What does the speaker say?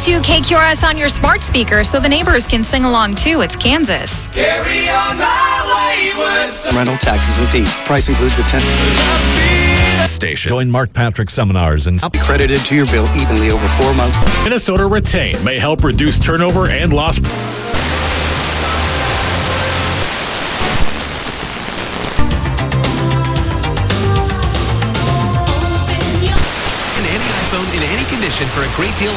to KQRS on your smart speaker so the neighbors can sing along too. It's Kansas. Carry on my wayward son. Rental taxes and fees. Price includes the 10 station. Join Mark Patrick seminars and credited to your bill evenly over 4 months. Minnesota Retain may help reduce turnover and loss. In any iPhone, in any condition, for a great deal.